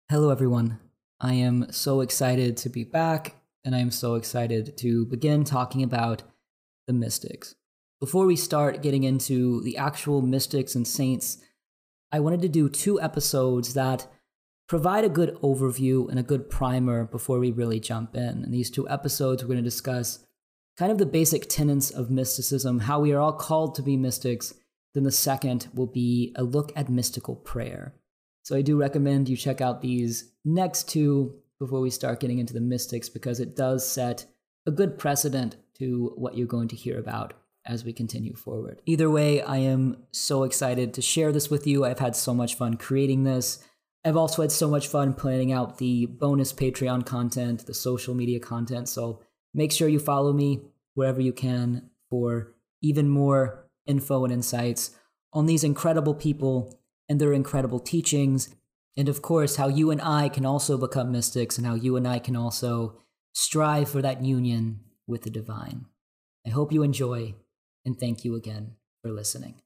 Hello, everyone. I am so excited to be back, and I am so excited to begin talking about the mystics. Before we start getting into the actual mystics and saints, I wanted to do two episodes that provide a good overview and a good primer before we really jump in. In these two episodes, we're going to discuss kind of the basic tenets of mysticism, how we are all called to be mystics. Then the second will be a look at mystical prayer. So I do recommend you check out these next two before we start getting into the mystics, because it does set a good precedent to what you're going to hear about as we continue forward. Either way, I am so excited to share this with you. I've had so much fun creating this. I've also had so much fun planning out the bonus Patreon content, the social media content. So make sure you follow me wherever you can for even more info and insights on these incredible people and their incredible teachings, and of course, how you and I can also become mystics and how you and I can also strive for that union with the divine. I hope you enjoy, and thank you again for listening.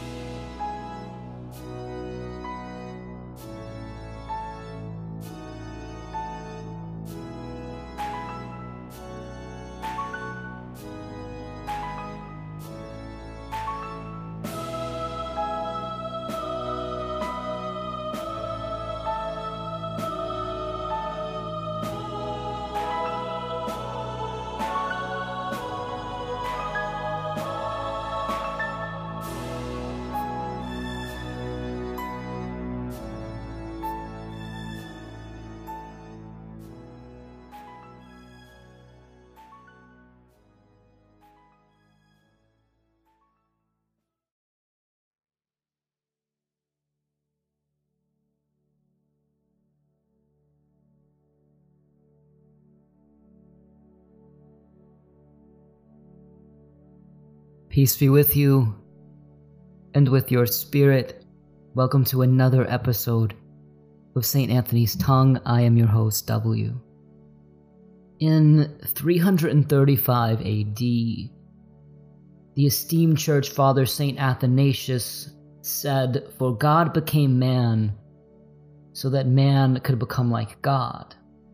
Peace be with you, and with your spirit. Welcome to another episode of St. Anthony's Tongue. I am your host, W. In 335 AD, the esteemed church father St. Athanasius said, "For God became man so that man could become like God."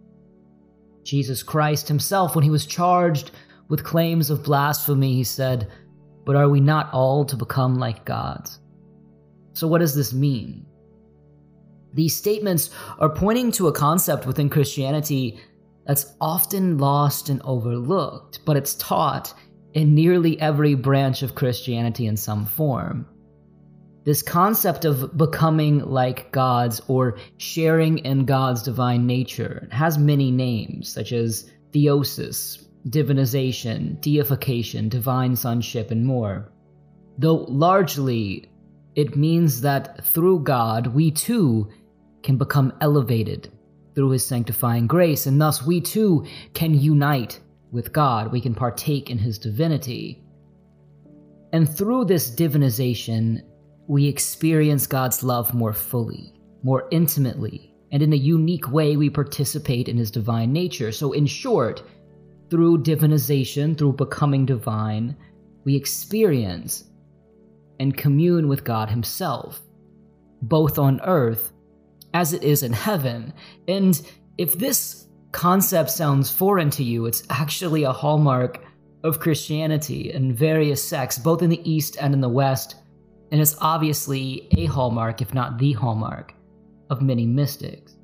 Jesus Christ himself, when he was charged with claims of blasphemy, he said, "But are we not all to become like gods?" So what does this mean? These statements are pointing to a concept within Christianity that's often lost and overlooked, but it's taught in nearly every branch of Christianity in some form. This concept of becoming like gods or sharing in God's divine nature has many names, such as theosis, divinization, deification, divine sonship, and more. Though largely, it means that through God, we too can become elevated through his sanctifying grace, and thus we too can unite with God. We can partake in his divinity. And through this divinization, we experience God's love more fully, more intimately, and in a unique way we participate in his divine nature. So in short, through divinization, through becoming divine, we experience and commune with God himself, both on earth as it is in heaven. And if this concept sounds foreign to you, it's actually a hallmark of Christianity in various sects, both in the East and in the West, and it's obviously a hallmark, if not the hallmark, of many mystics.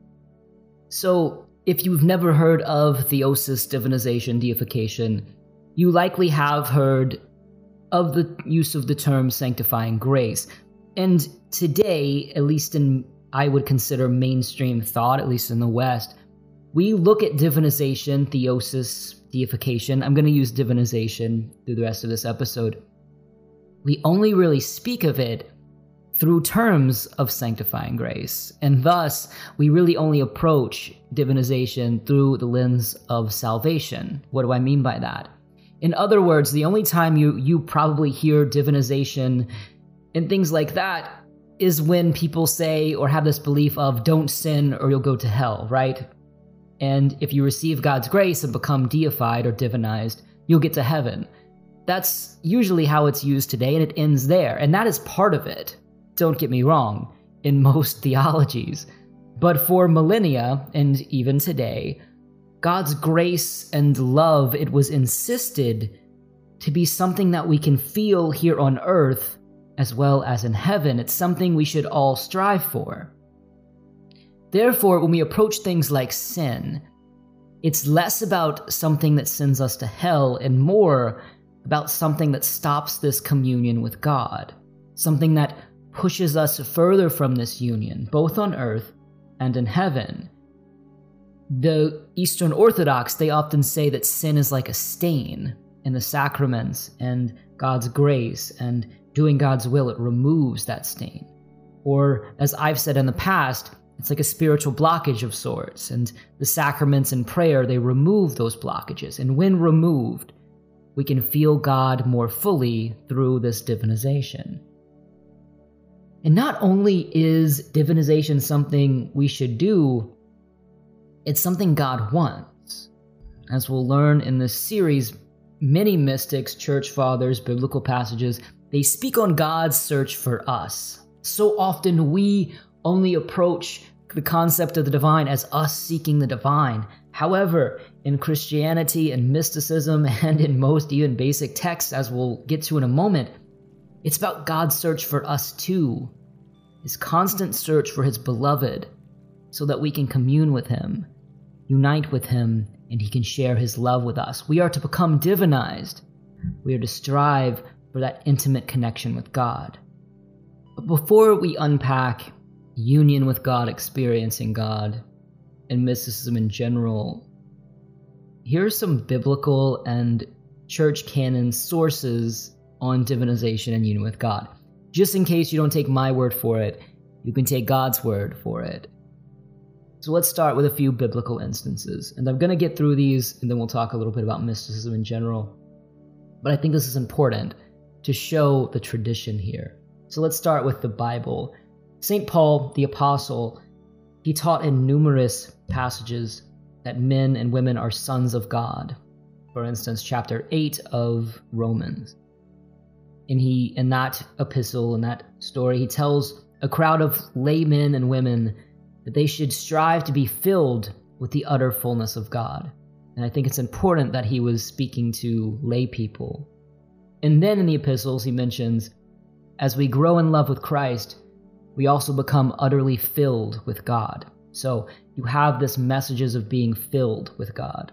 So, if you've never heard of theosis, divinization, deification, you likely have heard of the use of the term sanctifying grace. And today, at least in, I would consider mainstream thought, at least in the West, we look at divinization, theosis, deification. I'm going to use divinization through the rest of this episode. We only really speak of it through terms of sanctifying grace, and thus we really only approach divinization through the lens of salvation. What do I mean by that? In other words, the only time you probably hear divinization and things like that is when people say or have this belief of don't sin or you'll go to hell, right? And if you receive God's grace and become deified or divinized, you'll get to heaven. That's usually how it's used today, and it ends there, and that is part of it. Don't get me wrong, in most theologies. But for millennia, and even today, God's grace and love, it was insisted to be something that we can feel here on earth as well as in heaven. It's something we should all strive for. Therefore, when we approach things like sin, it's less about something that sends us to hell and more about something that stops this communion with God, something that pushes us further from this union, both on earth and in heaven. The Eastern Orthodox, they often say that sin is like a stain in the sacraments and God's grace, and doing God's will, it removes that stain. Or, as I've said in the past, it's like a spiritual blockage of sorts, and the sacraments and prayer, they remove those blockages. And when removed, we can feel God more fully through this divinization. And not only is divinization something we should do, it's something God wants. As we'll learn in this series, many mystics, church fathers, biblical passages, they speak on God's search for us. So often we only approach the concept of the divine as us seeking the divine. However, in Christianity and mysticism and in most even basic texts, as we'll get to in a moment, it's about God's search for us too. His constant search for his beloved so that we can commune with him, unite with him, and he can share his love with us. We are to become divinized. We are to strive for that intimate connection with God. But before we unpack union with God, experiencing God, and mysticism in general, here are some biblical and church canon sources on divinization and union with God. Just in case you don't take my word for it, you can take God's word for it. So let's start with a few biblical instances. And I'm going to get through these, and then we'll talk a little bit about mysticism in general. But I think this is important to show the tradition here. So let's start with the Bible. St. Paul, the apostle, he taught in numerous passages that men and women are sons of God. For instance, chapter 8 of Romans. And in that epistle, in that story, he tells a crowd of laymen and women that they should strive to be filled with the utter fullness of God. And I think it's important that he was speaking to lay people. And then in the epistles, he mentions, as we grow in love with Christ, we also become utterly filled with God. So you have this messages of being filled with God.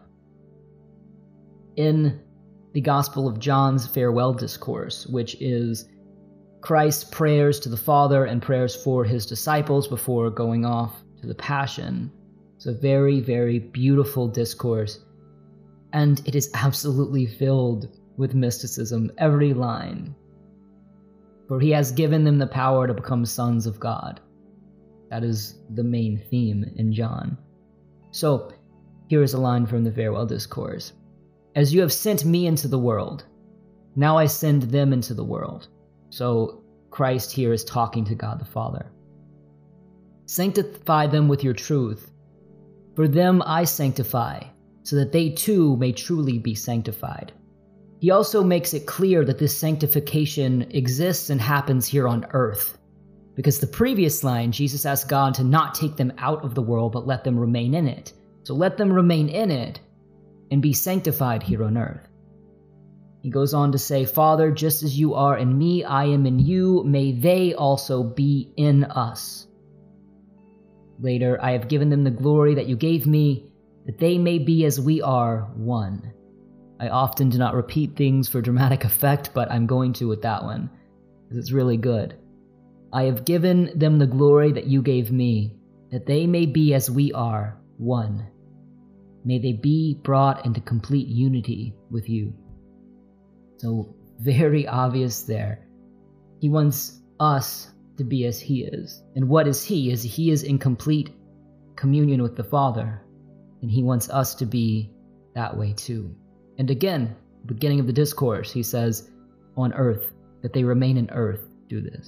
In the Gospel of John's farewell discourse, which is Christ's prayers to the Father and prayers for his disciples before going off to the Passion. It's a very, very beautiful discourse, and it is absolutely filled with mysticism, every line. For he has given them the power to become sons of God. That is the main theme in John. So, here is a line from the farewell discourse. As you have sent me into the world, now I send them into the world. So Christ here is talking to God the Father. Sanctify them with your truth. For them I sanctify, so that they too may truly be sanctified. He also makes it clear that this sanctification exists and happens here on earth. Because the previous line, Jesus asked God to not take them out of the world, but let them remain in it. So let them remain in it and be sanctified here on earth. He goes on to say, Father, just as you are in me, I am in you, may they also be in us. Later, I have given them the glory that you gave me, that they may be as we are, one. I often do not repeat things for dramatic effect, but I'm going to with that one, because it's really good. I have given them the glory that you gave me, that they may be as we are, one. May they be brought into complete unity with you. So, very obvious there. He wants us to be as he is. And what is he? He is in complete communion with the Father. And he wants us to be that way too. And again, beginning of the discourse, he says, on earth, that they remain in earth, do this.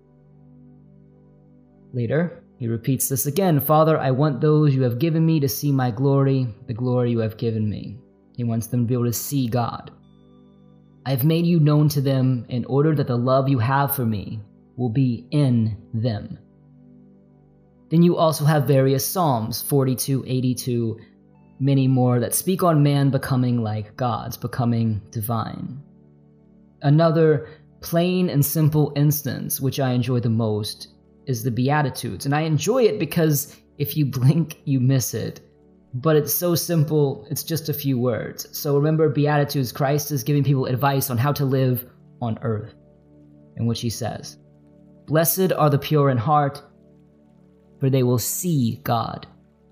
Later, he repeats this again. Father, I want those you have given me to see my glory, the glory you have given me. He wants them to be able to see God. I have made you known to them in order that the love you have for me will be in them. Then you also have various psalms, 42, 82, many more that speak on man becoming like gods, becoming divine. Another plain and simple instance, which I enjoy the most, is the Beatitudes. And I enjoy it because if you blink, you miss it. But it's so simple, it's just a few words. So remember, Beatitudes, Christ is giving people advice on how to live on earth, in which he says, "Blessed are the pure in heart, for they will see God."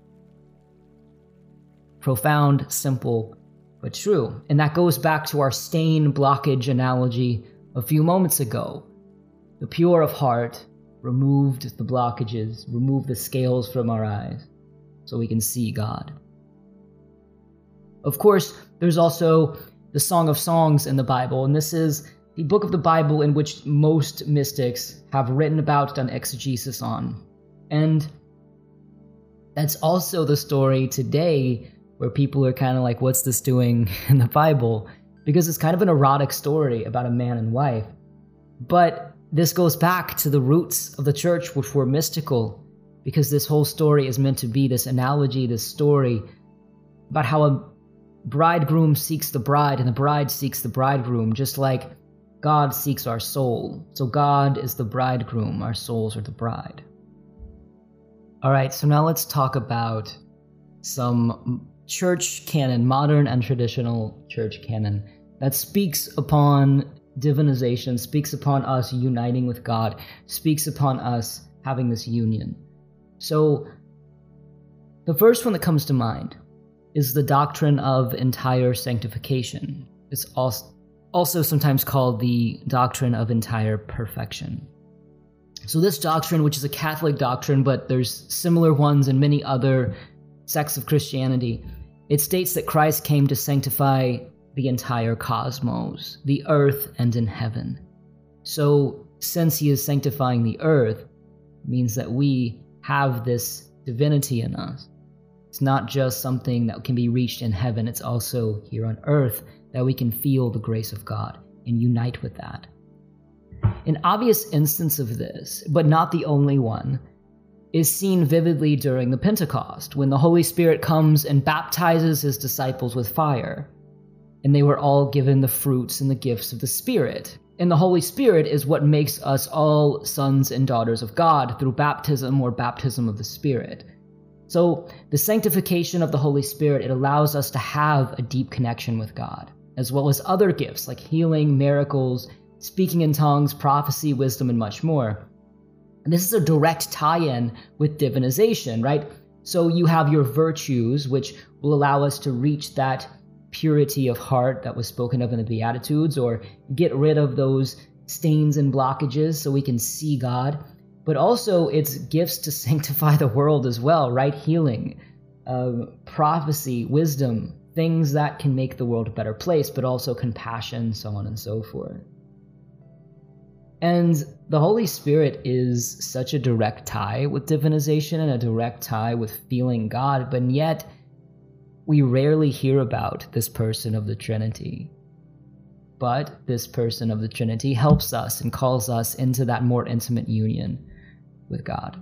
Profound, simple, but true. And that goes back to our stain blockage analogy a few moments ago. The pure of heart removed the blockages, removed the scales from our eyes, so we can see God. Of course, there's also the Song of Songs in the Bible, and this is the book of the Bible in which most mystics have written about, done exegesis on. And that's also the story today where people are kind of like, what's this doing in the Bible? Because it's kind of an erotic story about a man and wife. But this goes back to the roots of the church, which were mystical, because this whole story is meant to be this analogy, this story about how a bridegroom seeks the bride and the bride seeks the bridegroom, just like God seeks our soul. So God is the bridegroom, our souls are the bride. All right, so now let's talk about some church canon, modern and traditional church canon, that speaks upon divinization, speaks upon us uniting with God, speaks upon us having this union. So the first one that comes to mind is the doctrine of entire sanctification. It's also sometimes called the doctrine of entire perfection. So this doctrine, which is a Catholic doctrine, but there's similar ones in many other sects of Christianity, it states that Christ came to sanctify the entire cosmos, the earth and in heaven. So since he is sanctifying the earth, it means that we have this divinity in us. It's not just something that can be reached in heaven, it's also here on earth that we can feel the grace of God and unite with that. An obvious instance of this, but not the only one, is seen vividly during the Pentecost, when the Holy Spirit comes and baptizes his disciples with fire, and they were all given the fruits and the gifts of the Spirit. And the Holy Spirit is what makes us all sons and daughters of God through baptism or baptism of the Spirit. So the sanctification of the Holy Spirit, it allows us to have a deep connection with God, as well as other gifts like healing, miracles, speaking in tongues, prophecy, wisdom, and much more. And this is a direct tie-in with divinization, right? So you have your virtues, which will allow us to reach that purity of heart that was spoken of in the Beatitudes, or get rid of those stains and blockages so we can see God. But also it's gifts to sanctify the world as well, right? Healing, prophecy, wisdom, things that can make the world a better place, but also compassion, so on and so forth. And the Holy Spirit is such a direct tie with divinization and a direct tie with feeling God, but yet we rarely hear about this person of the Trinity. But this person of the Trinity helps us and calls us into that more intimate union with God.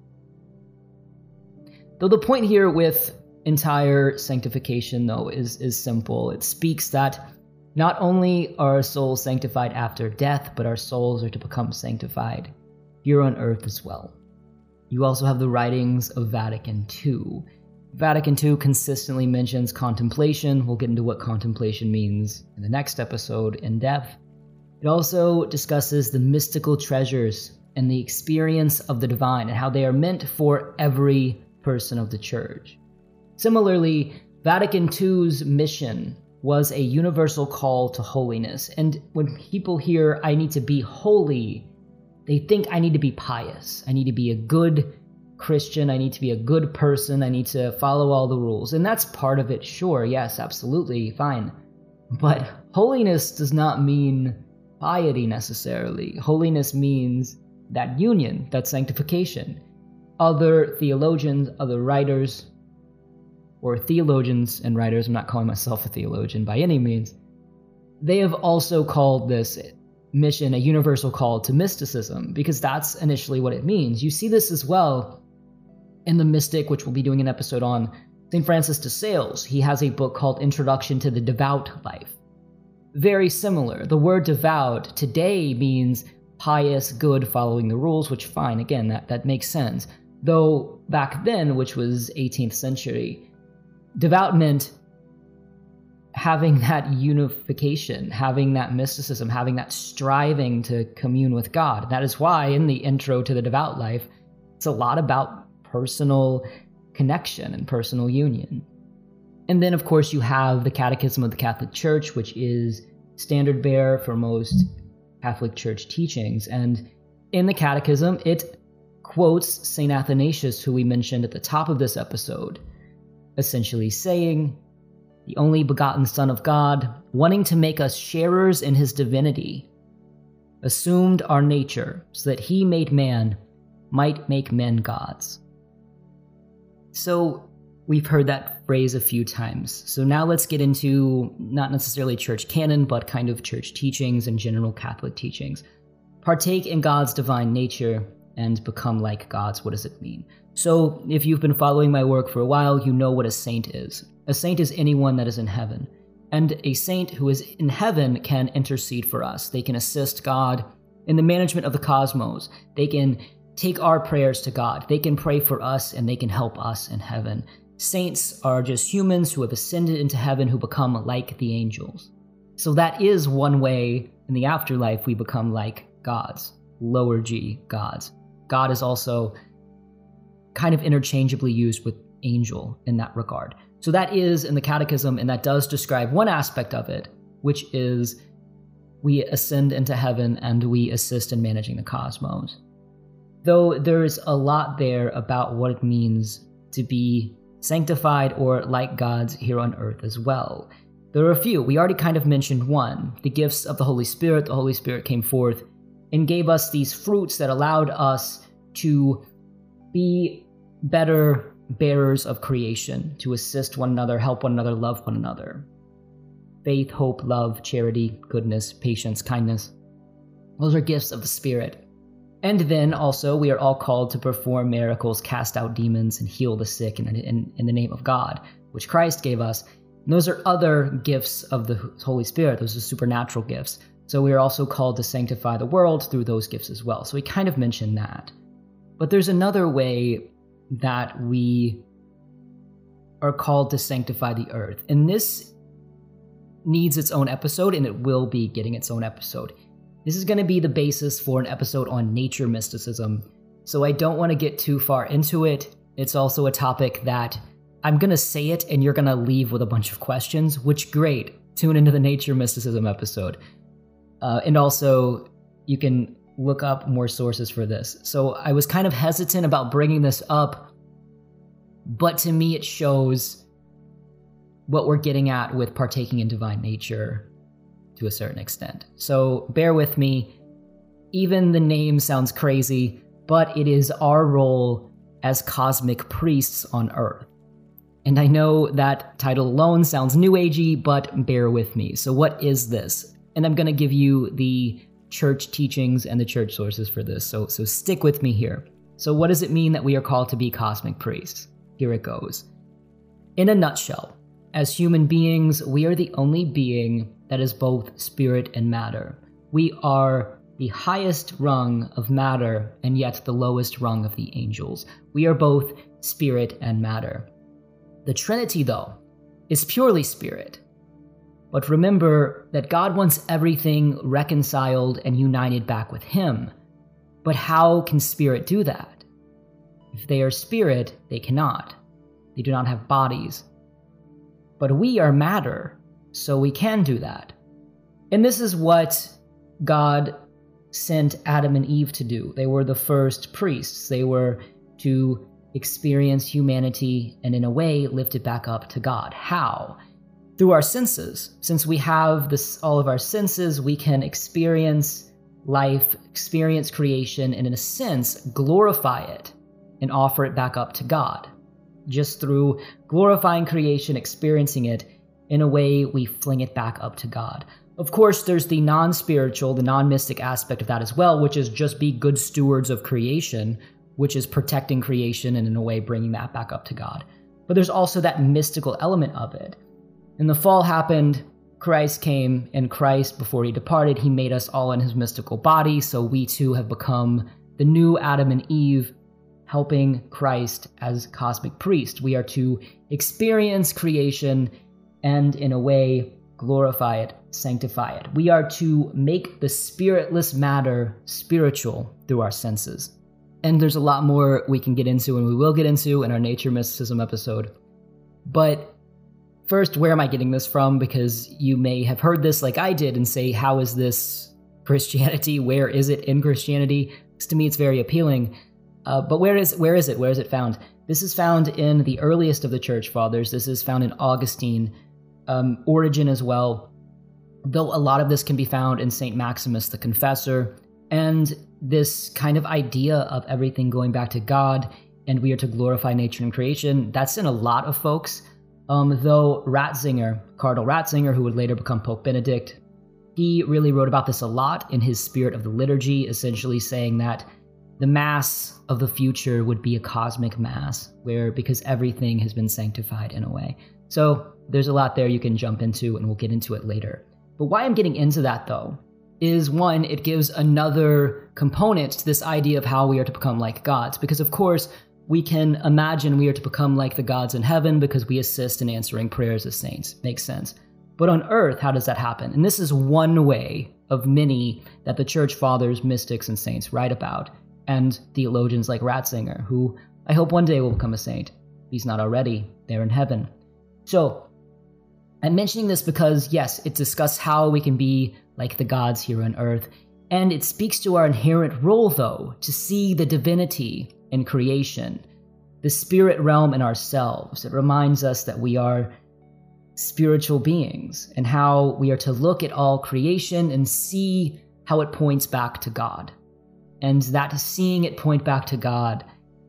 Though the point here with entire sanctification, though, is simple. It speaks that not only are our souls sanctified after death, but our souls are to become sanctified here on earth as well. You also have the writings of Vatican II. Vatican II consistently mentions contemplation. We'll get into what contemplation means in the next episode in depth. It also discusses the mystical treasures and the experience of the divine and how they are meant for every person of the church. Similarly, Vatican II's mission was a universal call to holiness. And when people hear, I need to be holy, they think I need to be pious. I need to be a good Christian. I need to be a good person. I need to follow all the rules. And that's part of it, sure. Yes, absolutely, fine. But holiness does not mean piety necessarily. Holiness means that union, that sanctification. Other theologians, other writers, or theologians and writers, I'm not calling myself a theologian by any means, they have also called this mission a universal call to mysticism, because that's initially what it means. You see this as well And the mystic, which we'll be doing an episode on, St. Francis de Sales, he has a book called Introduction to the Devout Life. Very similar. The word devout today means pious, good, following the rules, which fine, again, that makes sense. Though back then, which was 18th century, devout meant having that unification, having that mysticism, having that striving to commune with God. That is why in the intro to the devout life, it's a lot about personal connection and personal union. And then, of course, you have the Catechism of the Catholic Church, which is standard bearer for most Catholic Church teachings. And in the Catechism, it quotes St. Athanasius, who we mentioned at the top of this episode, essentially saying, "The only begotten Son of God, wanting to make us sharers in his divinity, assumed our nature so that he made man, might make men gods." So we've heard that phrase a few times. So now let's get into not necessarily church canon, but kind of church teachings and general Catholic teachings. Partake in God's divine nature and become like gods. What does it mean? So if you've been following my work for a while, you know what a saint is. A saint is anyone that is in heaven. And a saint who is in heaven can intercede for us. They can assist God in the management of the cosmos. They can take our prayers to God. They can pray for us and they can help us in heaven. Saints are just humans who have ascended into heaven, who become like the angels. So that is one way in the afterlife we become like gods, lower G, gods. God is also kind of interchangeably used with angel in that regard. So that is in the Catechism, and that does describe one aspect of it, which is we ascend into heaven and we assist in managing the cosmos. Though there's a lot there about what it means to be sanctified or like gods here on earth as well. There are a few. We already kind of mentioned one, the gifts of the Holy Spirit. The Holy Spirit came forth and gave us these fruits that allowed us to be better bearers of creation, to assist one another, help one another, love one another. Faith, hope, love, charity, goodness, patience, kindness. Those are gifts of the Spirit. And then also we are all called to perform miracles, cast out demons, and heal the sick in the name of God, which Christ gave us. And those are other gifts of the Holy Spirit. Those are supernatural gifts. So we are also called to sanctify the world through those gifts as well. So we kind of mentioned that. But there's another way that we are called to sanctify the earth. And this needs its own episode, and it will be getting its own episode. This is going to be the basis for an episode on nature mysticism, so I don't want to get too far into it. It's also a topic that I'm going to say it and you're going to leave with a bunch of questions, which great. Tune into the nature mysticism episode. And also, you can look up more sources for this. So I was kind of hesitant about bringing this up, but to me it shows what we're getting at with partaking in divine nature to a certain extent. So bear with me. Even the name sounds crazy, but it is our role as cosmic priests on Earth. And I know that title alone sounds new agey, but bear with me. So what is this? And I'm going to give you the church teachings and the church sources for this, so stick with me here. So what does it mean that we are called to be cosmic priests? Here it goes. In a nutshell, as human beings, we are the only being that is both spirit and matter. We are the highest rung of matter and yet the lowest rung of the angels. We are both spirit and matter. The Trinity, though, is purely spirit. But remember that God wants everything reconciled and united back with Him. But how can spirit do that? If they are spirit, they cannot. They do not have bodies. But we are matter, so we can do that. And this is what God sent Adam and Eve to do. They were the first priests. They were to experience humanity and in a way lift it back up to God. How? Through our senses. Since we have all of our senses, we can experience life, experience creation, and in a sense, glorify it and offer it back up to God. Just through glorifying creation, experiencing it, in a way, we fling it back up to God. Of course, there's the non-spiritual, the non-mystic aspect of that as well, which is just be good stewards of creation, which is protecting creation and in a way bringing that back up to God. But there's also that mystical element of it. And the fall happened, Christ came, and Christ, before he departed, he made us all in his mystical body, so we too have become the new Adam and Eve, helping Christ as cosmic priest. We are to experience creation and, in a way, glorify it, sanctify it. We are to make the spiritless matter spiritual through our senses. And there's a lot more we can get into, and we will get into in our Nature Mysticism episode. But first, where am I getting this from? Because you may have heard this like I did and say, how is this Christianity? Where is it in Christianity? Because to me, it's very appealing. But where is it? Where is it found? This is found in the earliest of the church fathers. This is found in Augustine, Origen as well, though a lot of this can be found in St. Maximus the Confessor. And this kind of idea of everything going back to God and we are to glorify nature and creation, that's in a lot of folks. Though Ratzinger, Cardinal Ratzinger, who would later become Pope Benedict, he really wrote about this a lot in his Spirit of the Liturgy, essentially saying that the Mass of the future would be a cosmic Mass, because everything has been sanctified in a way. So there's a lot there you can jump into, and we'll get into it later. But why I'm getting into that, though, is one, it gives another component to this idea of how we are to become like gods. Because, of course, we can imagine we are to become like the gods in heaven because we assist in answering prayers as saints. Makes sense. But on earth, how does that happen? And this is one way of many that the church fathers, mystics, and saints write about, and theologians like Ratzinger, who I hope one day will become a saint. If he's not already, they're in heaven. So, I'm mentioning this because, yes, it discusses how we can be like the gods here on earth, and it speaks to our inherent role, though, to see the divinity in creation, the spirit realm in ourselves. It reminds us that we are spiritual beings and how we are to look at all creation and see how it points back to God. And that seeing it point back to God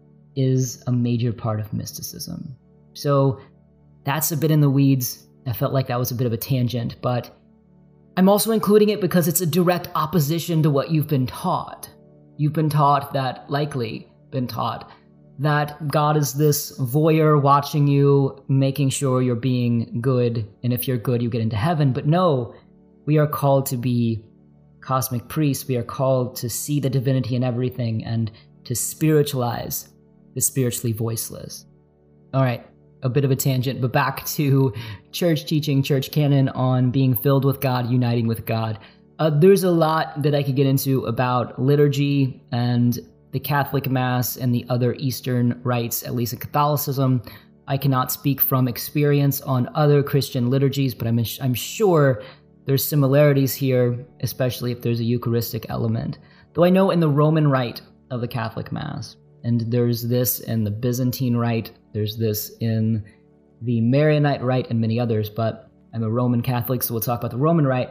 is a major part of mysticism. So that's a bit in the weeds. I felt like that was a bit of a tangent, but I'm also including it because it's a direct opposition to what you've been taught. You've been taught that, likely been taught, that God is this voyeur watching you, making sure you're being good, and if you're good, you get into heaven. But no, we are called to be cosmic priests. We are called to see the divinity in everything and to spiritualize the spiritually voiceless. All right, a bit of a tangent, but back to church teaching, church canon on being filled with God, uniting with God. There's a lot that I could get into about liturgy and the Catholic Mass and the other Eastern rites, at least in Catholicism. I cannot speak from experience on other Christian liturgies, but I'm sure there's similarities here, especially if there's a Eucharistic element. Though I know in the Roman rite of the Catholic Mass, and there's this in the Byzantine rite, there's this in the Maronite rite, and many others, but I'm a Roman Catholic, so we'll talk about the Roman rite.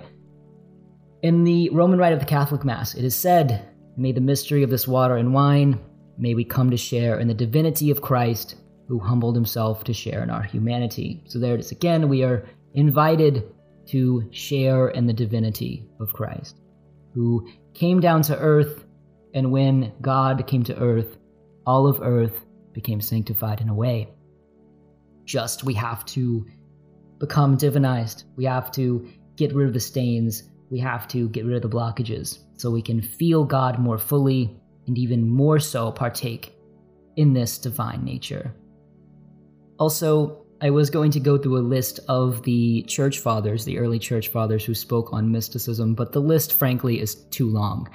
In the Roman rite of the Catholic Mass, it is said, "May the mystery of this water and wine, may we come to share in the divinity of Christ, who humbled himself to share in our humanity." So there it is again, we are invited to share in the divinity of Christ, who came down to earth, and when God came to earth, all of earth became sanctified in a way. Just we have to become divinized. We have to get rid of the stains. We have to get rid of the blockages so we can feel God more fully and even more so partake in this divine nature. Also, I was going to go through a list of the church fathers, the early church fathers who spoke on mysticism, but the list, frankly, is too long.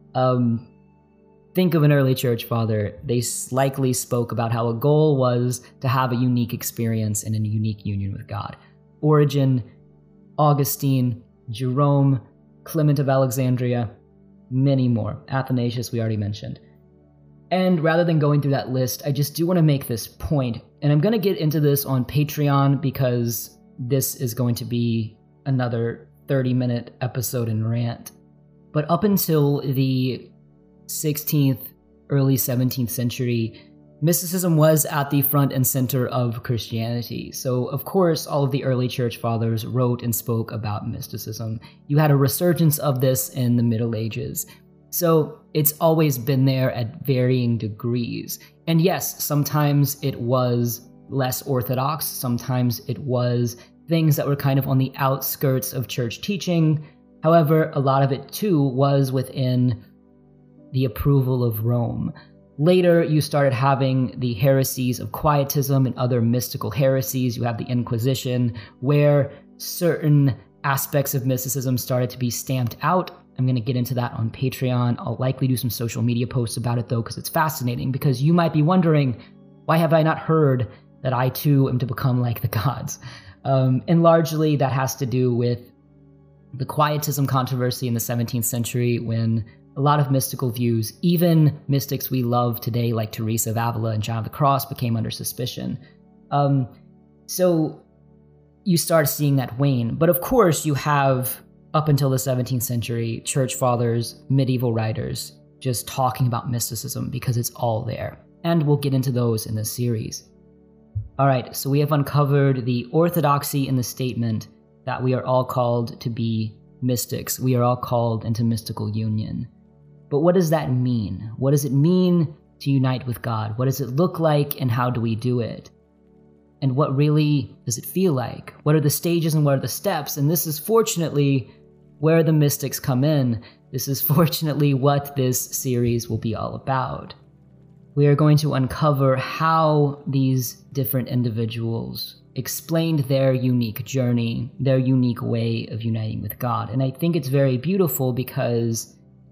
Think of an early church father. They likely spoke about how a goal was to have a unique experience and a unique union with God. Origen, Augustine, Jerome, Clement of Alexandria, many more. Athanasius, we already mentioned. And rather than going through that list, I just do want to make this point, and I'm going to get into this on Patreon because this is going to be another 30-minute episode and rant. But up until the 16th, early 17th century, mysticism was at the front and center of Christianity. So, of course, all of the early church fathers wrote and spoke about mysticism. You had a resurgence of this in the Middle Ages. So it's always been there at varying degrees. And yes, sometimes it was less orthodox, sometimes it was things that were kind of on the outskirts of church teaching. However, a lot of it too was within the approval of Rome. Later, you started having the heresies of Quietism and other mystical heresies. You have the Inquisition, where certain aspects of mysticism started to be stamped out. I'm going to get into that on Patreon. I'll likely do some social media posts about it, though, because it's fascinating. Because you might be wondering, why have I not heard that I, too, am to become like the gods? And largely, that has to do with the Quietism controversy in the 17th century, when a lot of mystical views, even mystics we love today like Teresa of Avila and John of the Cross, became under suspicion. So you start seeing that wane. But of course, you have, up until the 17th century, church fathers, medieval writers, just talking about mysticism because it's all there. And we'll get into those in this series. All right, so we have uncovered the orthodoxy in the statement that we are all called to be mystics. We are all called into mystical union. But what does that mean? What does it mean to unite with God? What does it look like, and how do we do it? And what really does it feel like? What are the stages and what are the steps? And this is fortunately where the mystics come in. This is fortunately what this series will be all about. We are going to uncover how these different individuals explained their unique journey, their unique way of uniting with God. And I think it's very beautiful because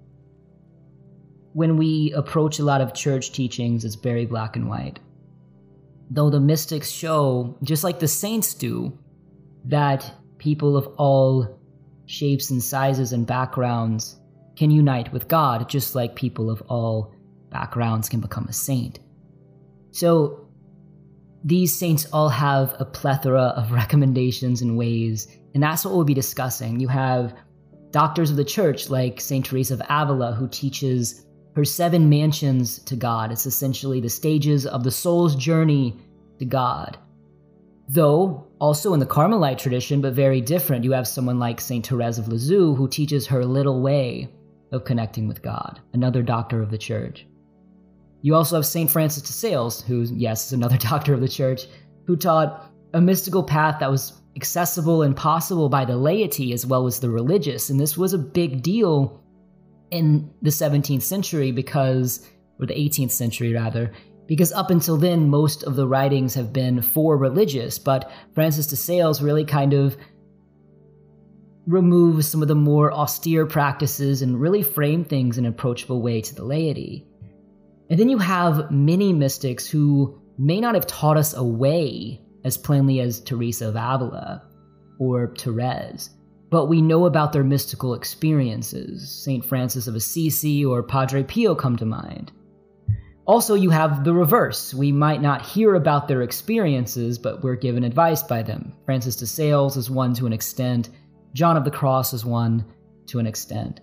when we approach a lot of church teachings, it's very black and white. Though the mystics show, just like the saints do, that people of all shapes and sizes and backgrounds can unite with God, just like people of all backgrounds can become a saint. So these saints all have a plethora of recommendations and ways, and that's what we'll be discussing. You have doctors of the church like St. Teresa of Avila, who teaches her 7 mansions to God. It's essentially the stages of the soul's journey to God. Though, also in the Carmelite tradition, but very different, you have someone like St. Therese of Lisieux, who teaches her little way of connecting with God, another doctor of the church. You also have St. Francis de Sales, who, yes, is another doctor of the church, who taught a mystical path that was accessible and possible by the laity as well as the religious. And this was a big deal in the 17th century or the 18th century rather, because up until then, most of the writings have been for religious, but Francis de Sales really kind of removes some of the more austere practices and really frame things in an approachable way to the laity. And then you have many mystics who may not have taught us a way as plainly as Teresa of Avila or Therese, but we know about their mystical experiences. St. Francis of Assisi or Padre Pio come to mind. Also, you have the reverse. We might not hear about their experiences, but we're given advice by them. Francis de Sales is one to an extent. John of the Cross is one to an extent.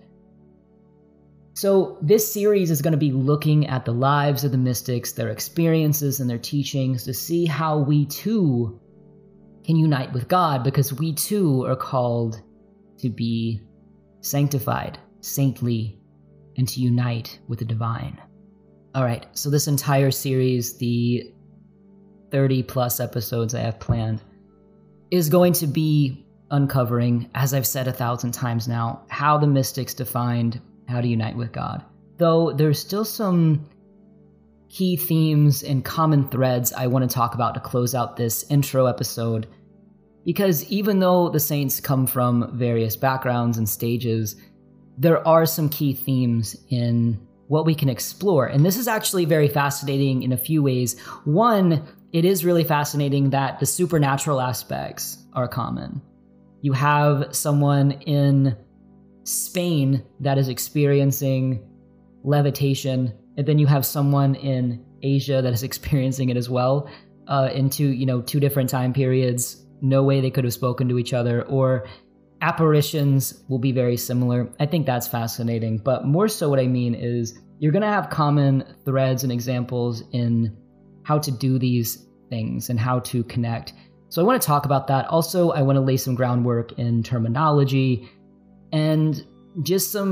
So this series is going to be looking at the lives of the mystics, their experiences and their teachings, to see how we too can unite with God, because we too are called to be sanctified, saintly, and to unite with the divine. All right, so this entire series, the 30 plus episodes I have planned, is going to be uncovering, as I've said 1,000 times now, how the mystics defined how to unite with God. Though there's still some key themes and common threads I want to talk about to close out this intro episode, because even though the saints come from various backgrounds and stages, there are some key themes in what we can explore. And this is actually very fascinating in a few ways. One, it is really fascinating that the supernatural aspects are common. You have someone in Spain that is experiencing levitation, and then you have someone in Asia that is experiencing it as well, in two different time periods. No way they could have spoken to each other, or apparitions will be very similar. I think that's fascinating, but more so what I mean is you're going to have common threads and examples in how to do these things and how to connect. So I want to talk about that. Also, I want to lay some groundwork in terminology and just some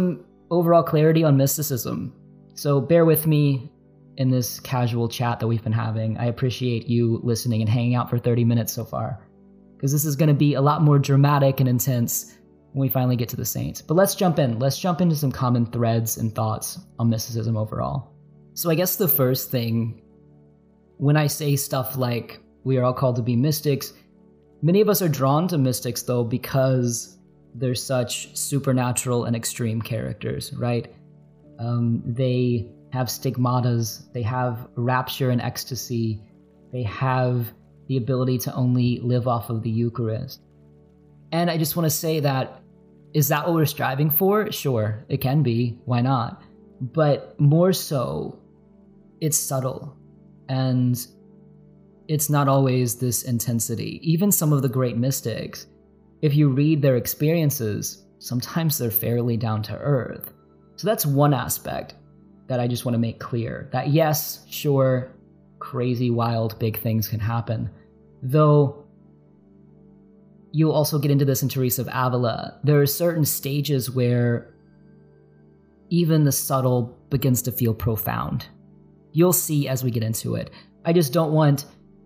overall clarity on mysticism. So bear with me in this casual chat that we've been having. I appreciate you listening and hanging out for 30 minutes so far, because this is going to be a lot more dramatic and intense when we finally get to the saints. But let's jump in. Let's jump into some common threads and thoughts on mysticism overall. So I guess the first thing, when I say stuff like we are all called to be mystics, many of us are drawn to mystics, though, because they're such supernatural and extreme characters, right? They have stigmatas, they have rapture and ecstasy, they have the ability to only live off of the Eucharist. And I just want to say that, is that what we're striving for? Sure, it can be, why not? But more so, it's subtle, and it's not always this intensity. Even some of the great mystics, if you read their experiences, sometimes they're fairly down to earth. So that's one aspect that I just want to make clear. That yes, sure, crazy, wild, big things can happen. Though, you'll also get into this in Teresa of Avila. There are certain stages where even the subtle begins to feel profound. You'll see as we get into it. I just don't want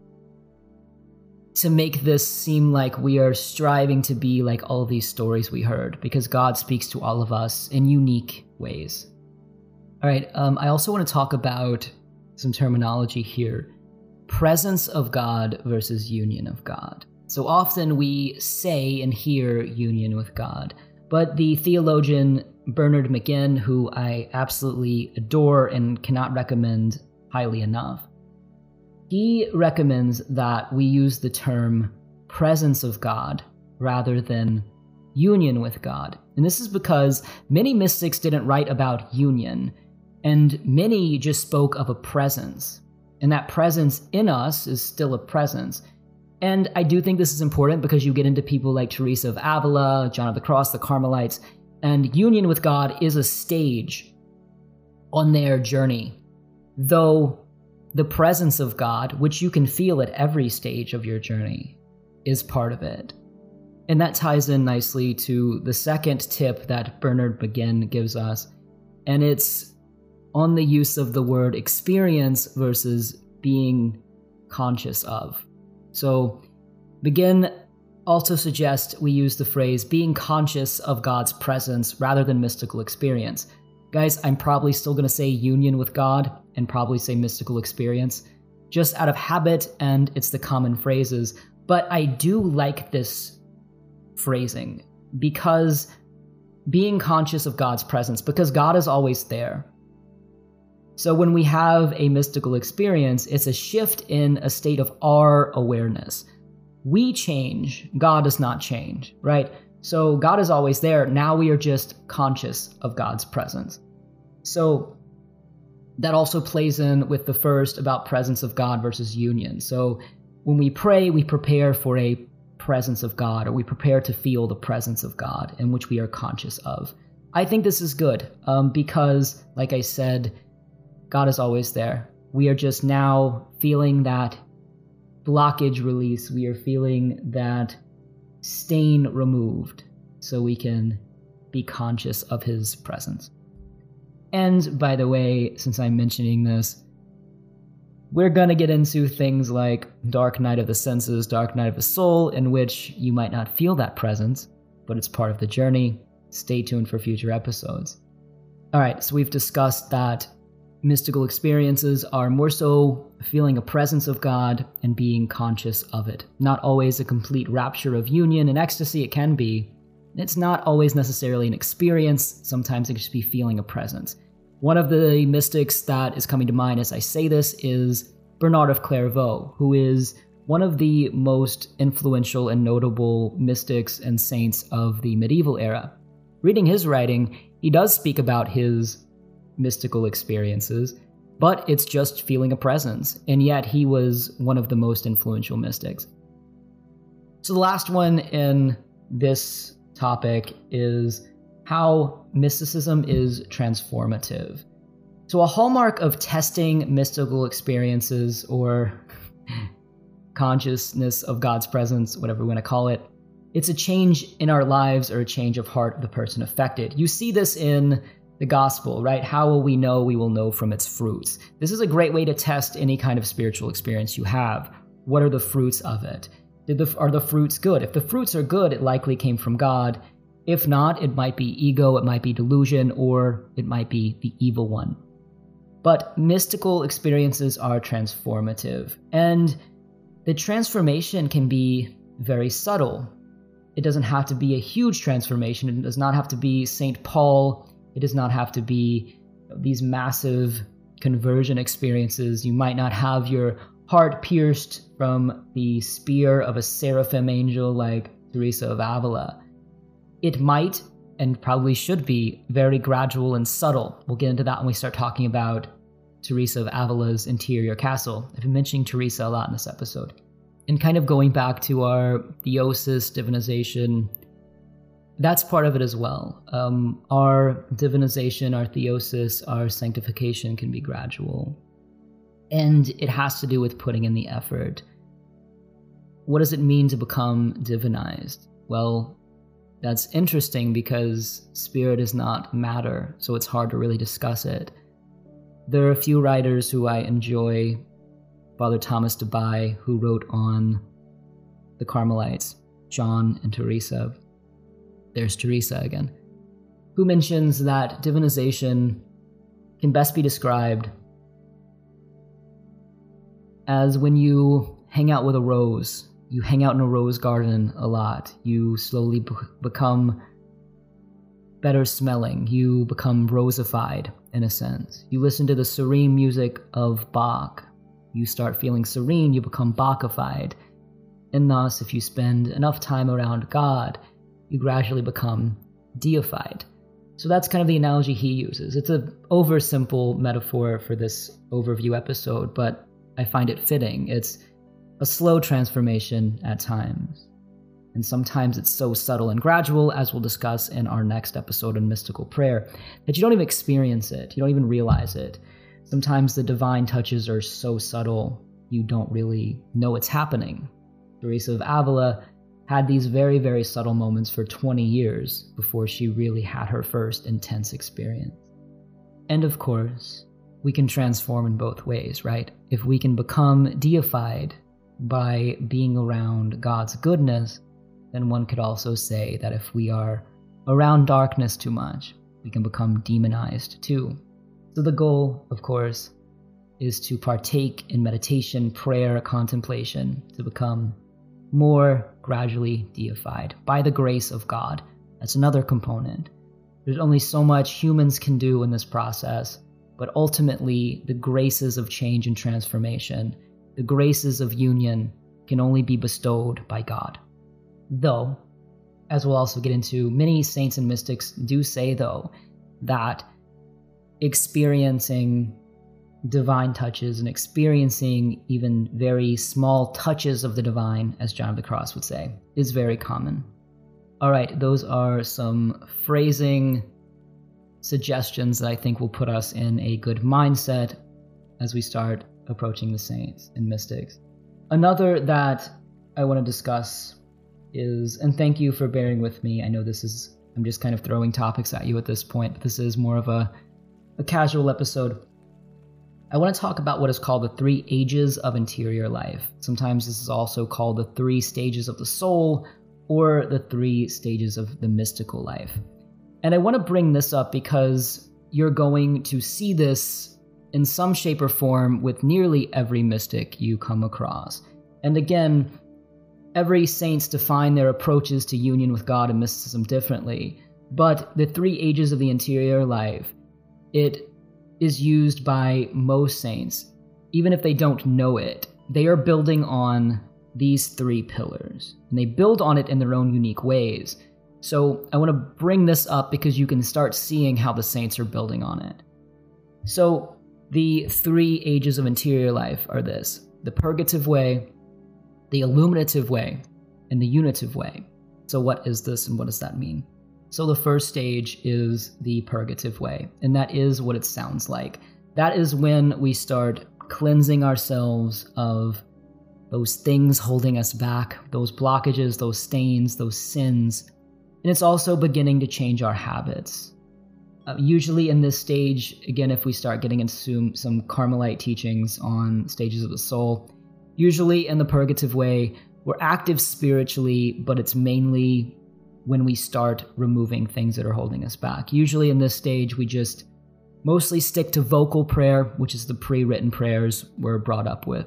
to make this seem like we are striving to be like all of these stories we heard, because God speaks to all of us in unique ways. All right, I also want to talk about some terminology here. Presence of God versus union of God. So often we say and hear union with God, but the theologian Bernard McGinn, who I absolutely adore and cannot recommend highly enough, he recommends that we use the term presence of God rather than union with God. And this is because many mystics didn't write about union, and many just spoke of a presence. And that presence in us is still a presence. And I do think this is important because you get into people like Teresa of Avila, John of the Cross, the Carmelites, and union with God is a stage on their journey. Though the presence of God, which you can feel at every stage of your journey, is part of it. And that ties in nicely to the second tip that Bernard McGinn gives us, and it's on the use of the word experience versus being conscious of. So McGinn also suggests we use the phrase being conscious of God's presence rather than mystical experience. Guys, I'm probably still going to say union with God and probably say mystical experience, just out of habit, and it's the common phrases. But I do like this phrasing, because being conscious of God's presence, because God is always there. So when we have a mystical experience, it's a shift in a state of our awareness. We change, God does not change, right? So God is always there. Now we are just conscious of God's presence. So that also plays in with the first about presence of God versus union. So when we pray, we prepare for a presence of God, or we prepare to feel the presence of God in which we are conscious of. I think this is good because, like I said, God is always there. We are just now feeling that blockage release. We are feeling that stain removed so we can be conscious of his presence. And by the way, since I'm mentioning this, we're going to get into things like dark night of the senses, dark night of the soul, in which you might not feel that presence, but it's part of the journey. Stay tuned for future episodes. All right, so we've discussed that mystical experiences are more so feeling a presence of God and being conscious of it. Not always a complete rapture of union and ecstasy, it can be. It's not always necessarily an experience, sometimes it can just be feeling a presence. One of the mystics that is coming to mind as I say this is Bernard of Clairvaux, who is one of the most influential and notable mystics and saints of the medieval era. Reading his writing, he does speak about his mystical experiences, but it's just feeling a presence, and yet he was one of the most influential mystics. So the last one in this topic is how mysticism is transformative. So a hallmark of testing mystical experiences, or consciousness of God's presence, whatever we want to call it, it's a change in our lives or a change of heart of the person affected. You see this in the gospel, right? How will we know? We will know from its fruits. This is a great way to test any kind of spiritual experience you have. What are the fruits of it? Are the fruits good? If the fruits are good, it likely came from God. If not, it might be ego, it might be delusion, or it might be the evil one. But mystical experiences are transformative, and the transformation can be very subtle. It doesn't have to be a huge transformation. It does not have to be St. Paul. It does not have to be these massive conversion experiences. You might not have your heart pierced from the spear of a seraphim angel like Teresa of Avila. It might, and probably should be, very gradual and subtle. We'll get into that when we start talking about Teresa of Avila's interior castle. I've been mentioning Teresa a lot in this episode. And kind of going back to our theosis, divinization, that's part of it as well. Our divinization, our theosis, our sanctification can be gradual. And it has to do with putting in the effort. What does it mean to become divinized? Well, that's interesting because spirit is not matter, so it's hard to really discuss it. There are a few writers who I enjoy. Father Thomas de Bay, who wrote on the Carmelites, John and Teresa. There's Teresa again, who mentions that divinization can best be described as when you hang out with a rose. You hang out in a rose garden a lot. You slowly become better smelling. You become rosified, in a sense. You listen to the serene music of Bach. You start feeling serene, you become Bachified. And thus, if you spend enough time around God, you gradually become deified. So that's kind of the analogy he uses. It's an oversimple metaphor for this overview episode, but I find it fitting. It's a slow transformation at times. And sometimes it's so subtle and gradual, as we'll discuss in our next episode on mystical prayer, that you don't even experience it. You don't even realize it. Sometimes the divine touches are so subtle, you don't really know it's happening. Teresa of Avila had these very, very subtle moments for 20 years before she really had her first intense experience. And of course, we can transform in both ways, right? If we can become deified by being around God's goodness, then one could also say that if we are around darkness too much, we can become demonized too. So the goal, of course, is to partake in meditation, prayer, contemplation, to become more gradually deified by the grace of God. That's another component. There's only so much humans can do in this process, but ultimately the graces of change and transformation, the graces of union, can only be bestowed by God. Though, as we'll also get into, many saints and mystics do say, though, that experiencing divine touches and experiencing even very small touches of the divine, as John of the Cross would say, is very common. All right, those are some phrasing suggestions that I think will put us in a good mindset as we start approaching the saints and mystics. Another that I want to discuss is, and thank you for bearing with me, I know I'm just kind of throwing topics at you at this point, but this is more of a casual episode. I want to talk about what is called the 3 ages of interior life. Sometimes this is also called the 3 stages of the soul, or the 3 stages of the mystical life. And I want to bring this up because you're going to see this in some shape or form with nearly every mystic you come across. And again, every saints define their approaches to union with God and mysticism differently. But the 3 ages of the interior life, it is used by most saints, even if they don't know it. They are building on these 3 pillars, and they build on it in their own unique ways. So I want to bring this up because you can start seeing how the saints are building on it. So the 3 ages of interior life are this: the purgative way, the illuminative way, and the unitive way. So what is this and what does that mean? So the first stage is the purgative way, and that is what it sounds like. That is when we start cleansing ourselves of those things holding us back, those blockages, those stains, those sins. And it's also beginning to change our habits. Usually in this stage, again, if we start getting into some Carmelite teachings on stages of the soul, usually in the purgative way, we're active spiritually, but it's mainly when we start removing things that are holding us back. Usually in this stage, we just mostly stick to vocal prayer, which is the pre-written prayers we're brought up with.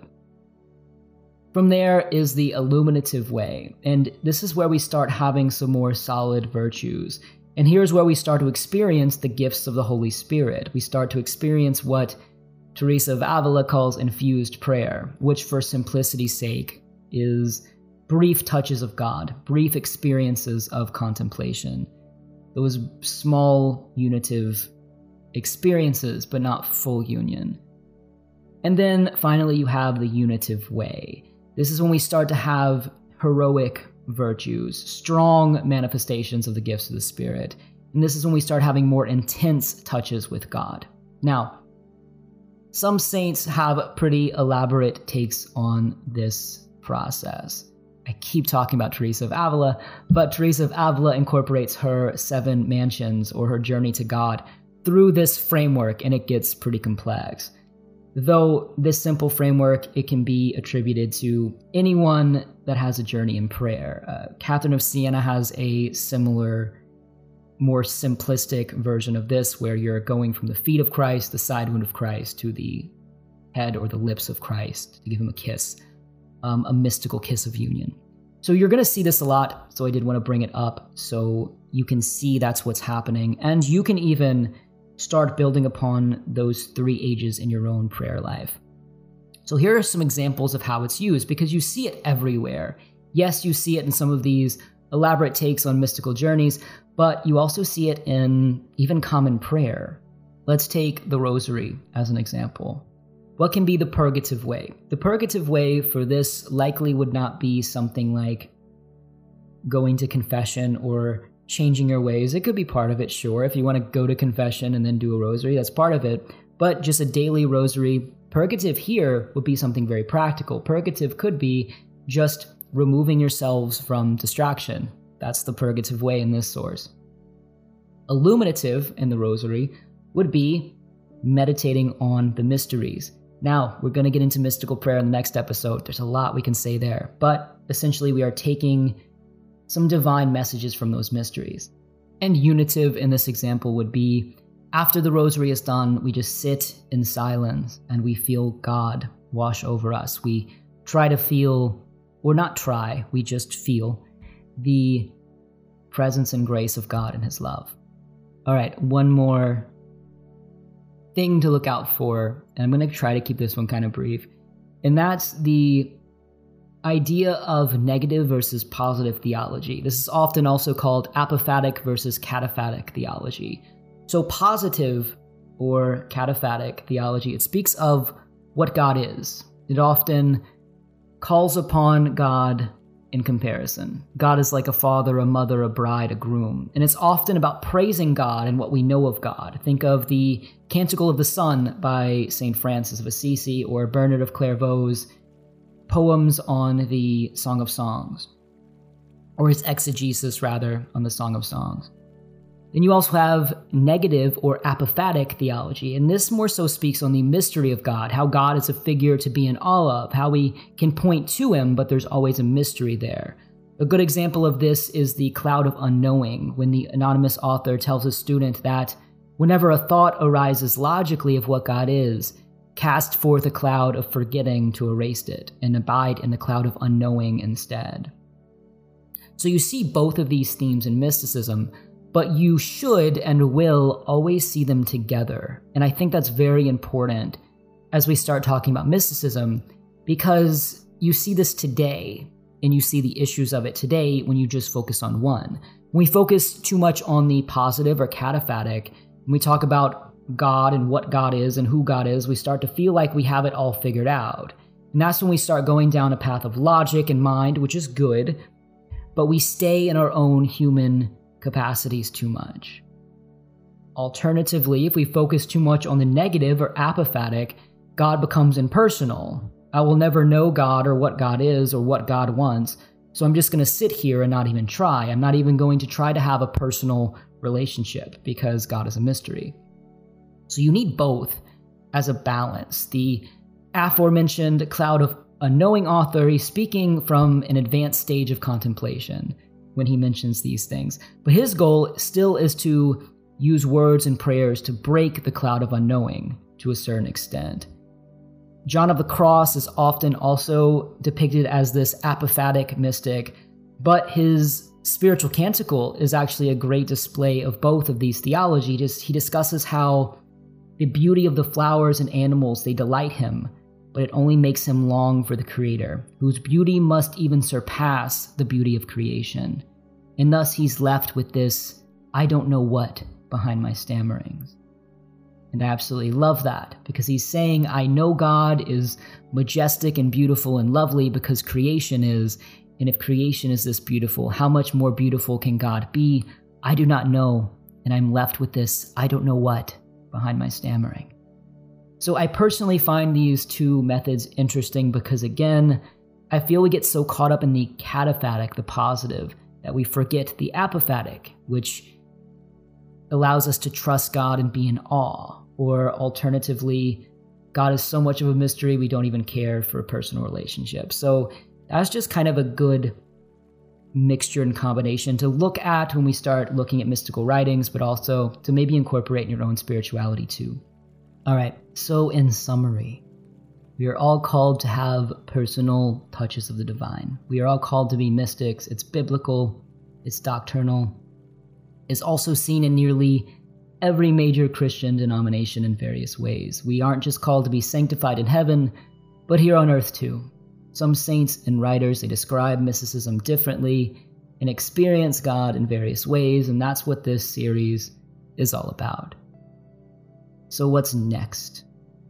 From there is the illuminative way, and this is where we start having some more solid virtues. And here's where we start to experience the gifts of the Holy Spirit. We start to experience what Teresa of Avila calls infused prayer, which for simplicity's sake is brief touches of God, brief experiences of contemplation. Those small unitive experiences, but not full union. And then finally you have the unitive way. This is when we start to have heroic virtues, strong manifestations of the gifts of the Spirit. And this is when we start having more intense touches with God. Now, some saints have pretty elaborate takes on this process. I keep talking about Teresa of Avila, but Teresa of Avila incorporates her 7 mansions or her journey to God through this framework, and it gets pretty complex. Though this simple framework, it can be attributed to anyone that has a journey in prayer. Catherine of Siena has a similar, more simplistic version of this, where you're going from the feet of Christ, the side wound of Christ, to the head or the lips of Christ to give him a kiss, a mystical kiss of union. So you're going to see this a lot, so I did want to bring it up so you can see that's what's happening, and you can even start building upon those 3 ages in your own prayer life. So here are some examples of how it's used, because you see it everywhere. Yes, you see it in some of these elaborate takes on mystical journeys, but you also see it in even common prayer. Let's take the Rosary as an example. What can be the purgative way? The purgative way for this likely would not be something like going to confession or changing your ways. It could be part of it, sure. If you want to go to confession and then do a rosary, that's part of it. But just a daily rosary. Purgative here would be something very practical. Purgative could be just removing yourselves from distraction. That's the purgative way in this source. Illuminative in the rosary would be meditating on the mysteries. Now, we're going to get into mystical prayer in the next episode. There's a lot we can say there. But essentially, we are taking some divine messages from those mysteries. And unitive in this example would be, after the rosary is done, we just sit in silence and we feel God wash over us. We try to feel, or not try, we just feel the presence and grace of God and his love. All right, one more thing to look out for, and I'm going to try to keep this one kind of brief, and that's the idea of negative versus positive theology. This is often also called apophatic versus cataphatic theology. So positive or cataphatic theology, it speaks of what God is. It often calls upon God in comparison. God is like a father, a mother, a bride, a groom. And it's often about praising God and what we know of God. Think of the Canticle of the Sun by St. Francis of Assisi or Bernard of Clairvaux's poems on the Song of Songs, or his exegesis, rather, on the Song of Songs. Then you also have negative or apophatic theology, and this more so speaks on the mystery of God, how God is a figure to be in awe of, how we can point to him, but there's always a mystery there. A good example of this is the Cloud of Unknowing, when the anonymous author tells a student that whenever a thought arises logically of what God is, cast forth a cloud of forgetting to erase it, and abide in the cloud of unknowing instead. So you see both of these themes in mysticism, but you should and will always see them together. And I think that's very important as we start talking about mysticism, because you see this today, and you see the issues of it today when you just focus on one. When we focus too much on the positive or cataphatic, when we talk about God and what God is and who God is, we start to feel like we have it all figured out. And that's when we start going down a path of logic and mind, which is good, but we stay in our own human capacities too much. Alternatively, if we focus too much on the negative or apophatic, God becomes impersonal. I will never know God or what God is or what God wants, so I'm just going to sit here and not even try. I'm not even going to try to have a personal relationship because God is a mystery. So you need both as a balance. The aforementioned cloud of a knowing author, he's speaking from an advanced stage of contemplation when he mentions these things. But his goal still is to use words and prayers to break the cloud of unknowing to a certain extent. John of the Cross is often also depicted as this apophatic mystic, but his spiritual canticle is actually a great display of both of these theologies. He discusses how the beauty of the flowers and animals, they delight him, but it only makes him long for the Creator, whose beauty must even surpass the beauty of creation. And thus he's left with this, I don't know what, behind my stammerings. And I absolutely love that, because he's saying, I know God is majestic and beautiful and lovely because creation is, and if creation is this beautiful, how much more beautiful can God be? I do not know, and I'm left with this, I don't know what, behind my stammering. So I personally find these two methods interesting because, again, I feel we get so caught up in the cataphatic, the positive, that we forget the apophatic, which allows us to trust God and be in awe. Or alternatively, God is so much of a mystery we don't even care for a personal relationship. So that's just kind of a good mixture and combination to look at when we start looking at mystical writings, but also to maybe incorporate in your own spirituality too. All right, so in summary, we are all called to have personal touches of the divine. We are all called to be mystics. It's biblical, it's doctrinal. It's also seen in nearly every major Christian denomination in various ways. We aren't just called to be sanctified in heaven, but here on earth too. Some saints and writers, they describe mysticism differently and experience God in various ways, and that's what this series is all about. So what's next?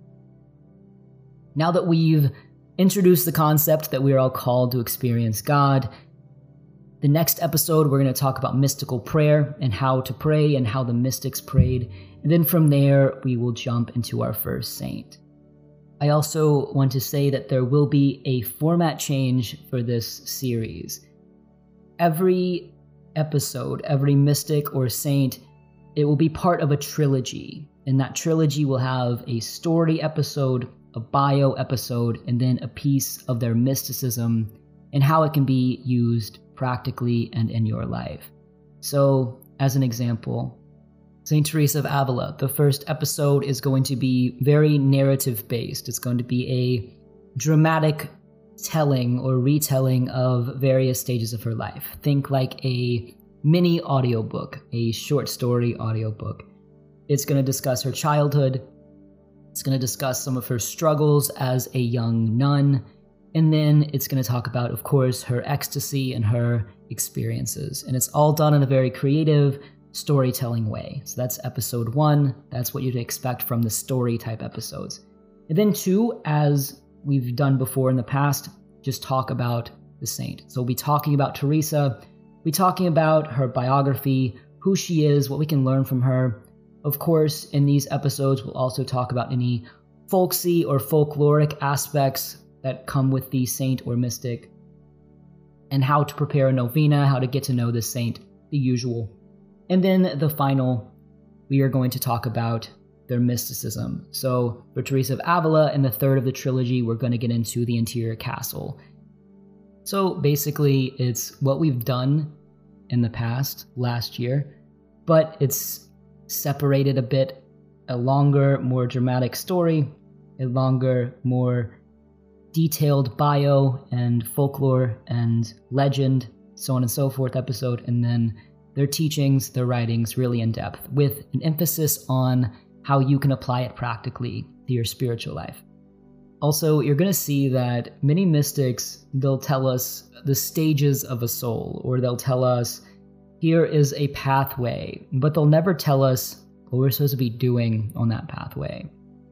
Now that we've introduced the concept that we are all called to experience God, the next episode we're going to talk about mystical prayer and how to pray and how the mystics prayed, and then from there we will jump into our first saint. I also want to say that there will be a format change for this series. Every episode, every mystic or saint, it will be part of a trilogy, and that trilogy will have a story episode, a bio episode, and then a piece of their mysticism and how it can be used practically and in your life. So, as an example, St. Teresa of Avila, the first episode is going to be very narrative-based. It's going to be a dramatic telling or retelling of various stages of her life. Think like a mini audiobook, a short story audiobook. It's going to discuss her childhood. It's going to discuss some of her struggles as a young nun. And then it's going to talk about, of course, her ecstasy and her experiences. And it's all done in a very creative, storytelling way. So that's episode 1. That's what you'd expect from the story type episodes. And then 2, as we've done before in the past, just talk about the saint. So we'll be talking about Teresa. We'll be talking about her biography, who she is, what we can learn from her. Of course, in these episodes, we'll also talk about any folksy or folkloric aspects that come with the saint or mystic, and how to prepare a novena, how to get to know the saint, the usual. And then the final, we are going to talk about their mysticism. So for Teresa of Avila, in the third of the trilogy, we're going to get into the interior castle. So basically, it's what we've done in the past, last year, but it's separated a bit, a longer, more dramatic story, a longer, more detailed bio and folklore and legend, so on and so forth episode, and then their teachings, their writings really in depth, with an emphasis on how you can apply it practically to your spiritual life. Also, you're going to see that many mystics, they'll tell us the stages of a soul, or they'll tell us, here is a pathway, but they'll never tell us what we're supposed to be doing on that pathway.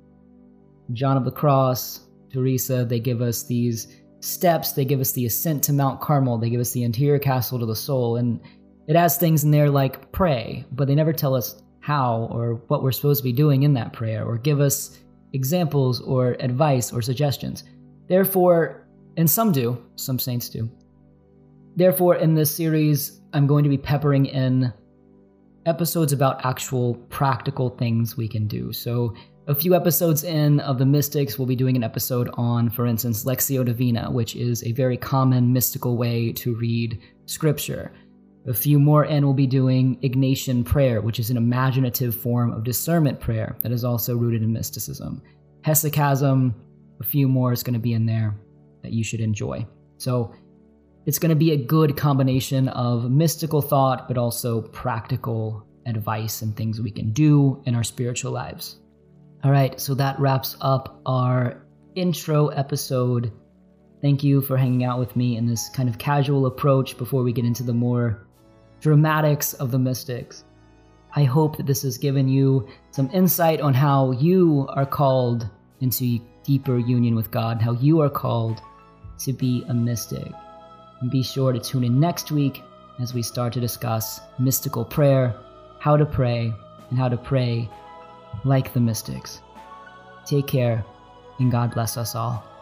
John of the Cross, Teresa, they give us these steps, they give us the ascent to Mount Carmel, they give us the interior castle to the soul, and it has things in there like pray, but they never tell us how or what we're supposed to be doing in that prayer, or give us examples or advice or suggestions. Therefore, and some do, some saints do. Therefore, in this series, I'm going to be peppering in episodes about actual practical things we can do. So a few episodes in of the Mystics, we'll be doing an episode on, for instance, Lectio Divina, which is a very common mystical way to read scripture. A few more in, we'll be doing Ignatian prayer, which is an imaginative form of discernment prayer that is also rooted in mysticism. Hesychasm, a few more is going to be in there that you should enjoy. So it's going to be a good combination of mystical thought, but also practical advice and things we can do in our spiritual lives. All right, so that wraps up our intro episode. Thank you for hanging out with me in this kind of casual approach before we get into the more dramatics of the Mystics. I hope that this has given you some insight on how you are called into deeper union with God, how you are called to be a mystic. And be sure to tune in next week as we start to discuss mystical prayer, how to pray, and how to pray like the Mystics. Take care, and God bless us all.